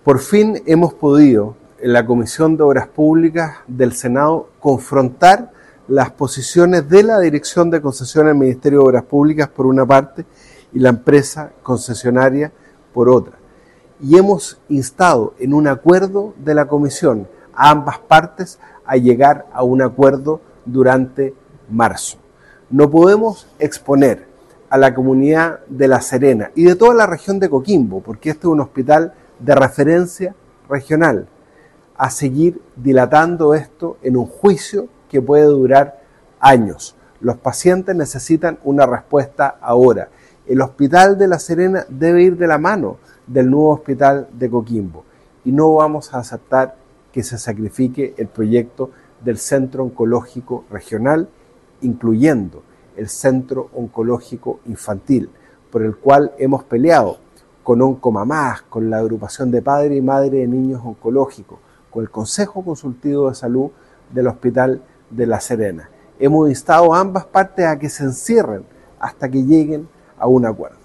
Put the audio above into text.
Por fin hemos podido, en la Comisión de Obras Públicas del Senado, confrontar las posiciones de la Dirección de Concesiones del Ministerio de Obras Públicas por una parte y la empresa concesionaria por otra. Y hemos instado en un acuerdo de la Comisión a ambas partes a llegar a un acuerdo durante marzo. No podemos exponer a la comunidad de La Serena y de toda la región de Coquimbo, porque este es un hospital de referencia regional, a seguir dilatando esto en un juicio que puede durar años. Los pacientes necesitan una respuesta ahora. El hospital de La Serena debe ir de la mano del nuevo hospital de Coquimbo y no vamos a aceptar que se sacrifique el proyecto del Centro Oncológico Regional, incluyendo el Centro Oncológico Infantil, por el cual hemos peleado con Oncomamás, con la agrupación de padres y madres de niños oncológicos, con el Consejo Consultivo de Salud del Hospital de La Serena. Hemos instado a ambas partes a que se encierren hasta que lleguen a un acuerdo.